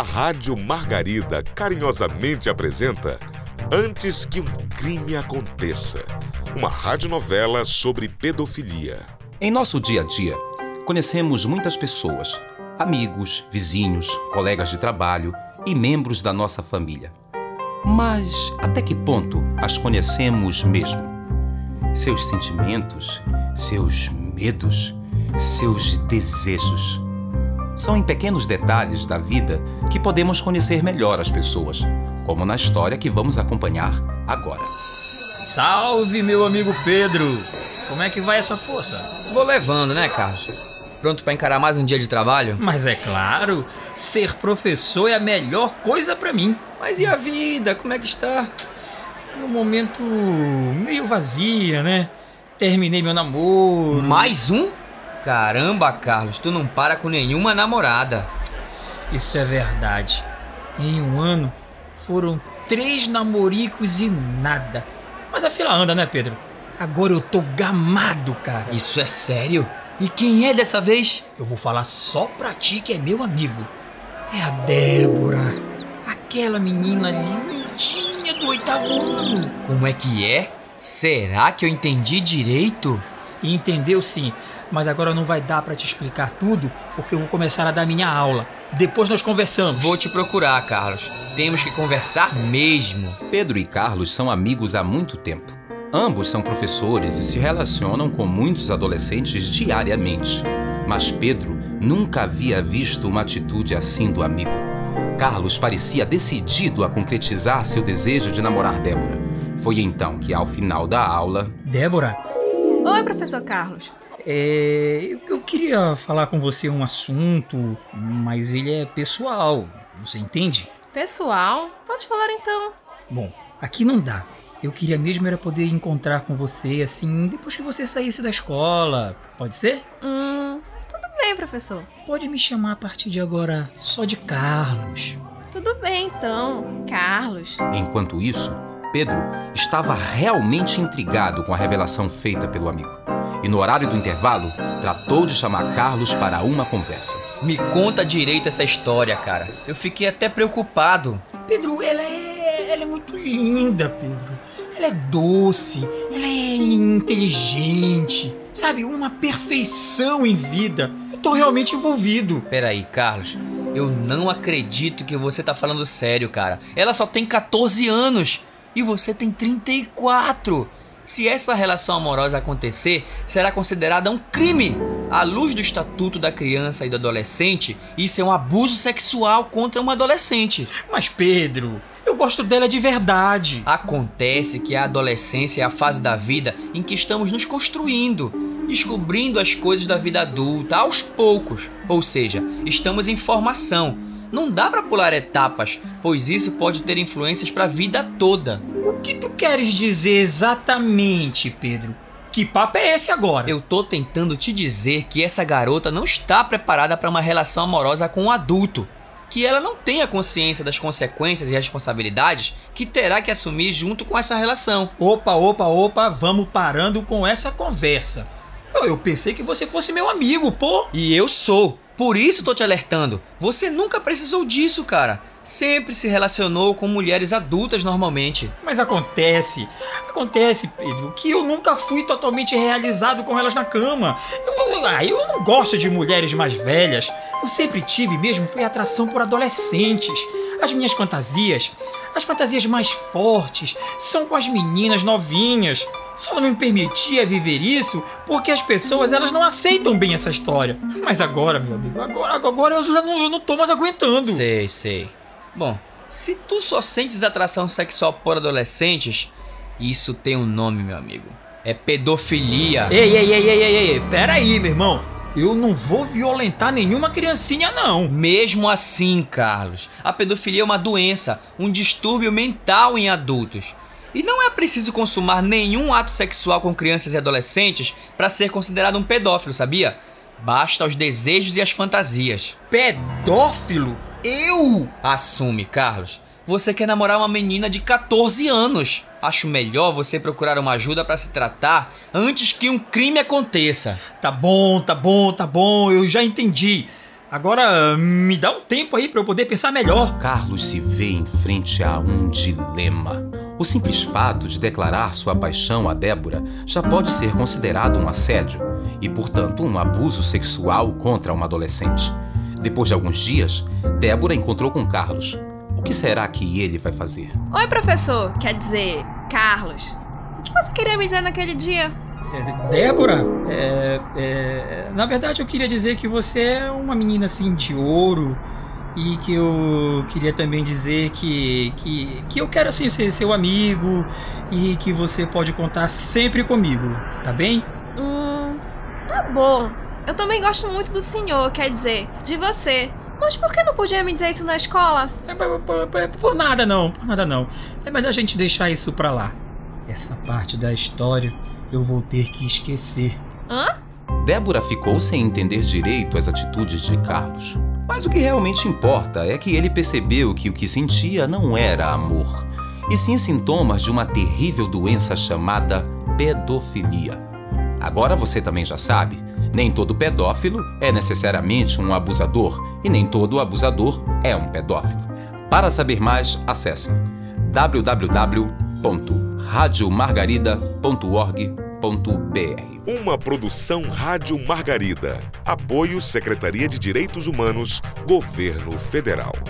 A Rádio Margarida carinhosamente apresenta Antes que um Crime Aconteça, uma radionovela sobre pedofilia. Em nosso dia a dia, conhecemos muitas pessoas, amigos, vizinhos, colegas de trabalho e membros da nossa família. Mas até que ponto as conhecemos mesmo? Seus sentimentos, seus medos, seus desejos. São em pequenos detalhes da vida que podemos conhecer melhor as pessoas, como na história que vamos acompanhar agora. Salve, meu amigo Pedro! Como é que vai essa força? Vou levando, né, Carlos? Pronto pra encarar mais um dia de trabalho? Mas é claro, ser professor é a melhor coisa pra mim. Mas e a vida? Como é que está? No momento meio vazia, né? Terminei meu namoro. Mais um? Caramba, Carlos, tu não para com nenhuma namorada. Isso é verdade. Em um ano, foram 3 namoricos e nada. Mas a fila anda, né, Pedro? Agora eu tô gamado, cara. Isso é sério? E quem é dessa vez? Eu vou falar só pra ti que é meu amigo. É a Débora. Aquela menina lindinha do 8º ano. Como é que é? Será que eu entendi direito? E entendeu sim, mas agora não vai dar pra te explicar tudo, porque eu vou começar a dar minha aula. Depois nós conversamos. Vou te procurar, Carlos. Temos que conversar mesmo. Pedro e Carlos são amigos há muito tempo. Ambos são professores e se relacionam com muitos adolescentes diariamente. Mas Pedro nunca havia visto uma atitude assim do amigo. Carlos parecia decidido a concretizar seu desejo de namorar Débora. Foi então que, ao final da aula... Débora? Oi, professor Carlos. Eu queria falar com você um assunto, mas ele é pessoal, você entende? Pessoal? Pode falar então. Bom, aqui não dá. Eu queria mesmo era poder encontrar com você, assim, depois que você saísse da escola. Pode ser? Tudo bem, professor. Pode me chamar a partir de agora só de Carlos. Tudo bem, então. Carlos. Enquanto isso, Pedro estava realmente intrigado com a revelação feita pelo amigo. E no horário do intervalo, tratou de chamar Carlos para uma conversa. Me conta direito essa história, cara. Eu fiquei até preocupado. Pedro, ela é muito linda, Pedro. Ela é doce, ela é inteligente. Sabe, uma perfeição em vida. Eu tô realmente envolvido. Peraí, Carlos. Eu não acredito que você tá falando sério, cara. Ela só tem 14 anos. E você tem 34. Se essa relação amorosa acontecer, será considerada um crime. À luz do Estatuto da Criança e do Adolescente, isso é um abuso sexual contra uma adolescente. Mas Pedro, eu gosto dela de verdade. Acontece que a adolescência é a fase da vida em que estamos nos construindo, descobrindo as coisas da vida adulta aos poucos. Ou seja, estamos em formação. Não dá pra pular etapas, pois isso pode ter influências pra vida toda. O que tu queres dizer exatamente, Pedro? Que papo é esse agora? Eu tô tentando te dizer que essa garota não está preparada pra uma relação amorosa com um adulto. Que ela não tenha consciência das consequências e responsabilidades que terá que assumir junto com essa relação. Opa, vamos parando com essa conversa. Eu pensei que você fosse meu amigo, pô. E eu sou. Por isso tô te alertando. Você nunca precisou disso, cara. Sempre se relacionou com mulheres adultas normalmente. Mas acontece, Pedro, que eu nunca fui totalmente realizado com elas na cama. Eu não gosto de mulheres mais velhas. Eu sempre tive mesmo, foi atração por adolescentes. As minhas fantasias, as fantasias mais fortes, são com as meninas novinhas. Só não me permitia viver isso porque as pessoas elas não aceitam bem essa história. Mas agora, meu amigo, agora eu não tô mais aguentando. Sei. Bom, se tu só sentes atração sexual por adolescentes, isso tem um nome, meu amigo. É pedofilia. Ei, pera aí, meu irmão. Eu não vou violentar nenhuma criancinha, não. Mesmo assim, Carlos, a pedofilia é uma doença, um distúrbio mental em adultos. E não é preciso consumar nenhum ato sexual com crianças e adolescentes para ser considerado um pedófilo, sabia? Basta os desejos e as fantasias. Pedófilo? Eu? Assume, Carlos. Você quer namorar uma menina de 14 anos. Acho melhor você procurar uma ajuda para se tratar antes que um crime aconteça. Tá bom. Eu já entendi. Agora, me dá um tempo aí pra eu poder pensar melhor. Carlos se vê em frente a um dilema. O simples fato de declarar sua paixão a Débora já pode ser considerado um assédio e, portanto, um abuso sexual contra uma adolescente. Depois de alguns dias, Débora encontrou com Carlos. O que será que ele vai fazer? Oi, professor. Quer dizer, Carlos. O que você queria me dizer naquele dia? Débora, na verdade eu queria dizer que você é uma menina assim de ouro e que eu queria também dizer que eu quero assim ser seu amigo e que você pode contar sempre comigo, tá bem? Tá bom. Eu também gosto muito do senhor, quer dizer, de você. Mas por que não podia me dizer isso na escola? Por nada não. É melhor a gente deixar isso pra lá. Essa parte da história eu vou ter que esquecer. Hã? Débora ficou sem entender direito as atitudes de Carlos. Mas o que realmente importa é que ele percebeu que o que sentia não era amor, e sim sintomas de uma terrível doença chamada pedofilia. Agora você também já sabe, nem todo pedófilo é necessariamente um abusador, e nem todo abusador é um pedófilo. Para saber mais, acesse www.radiomargarida.org.br. Uma produção Rádio Margarida. Apoio Secretaria de Direitos Humanos, Governo Federal.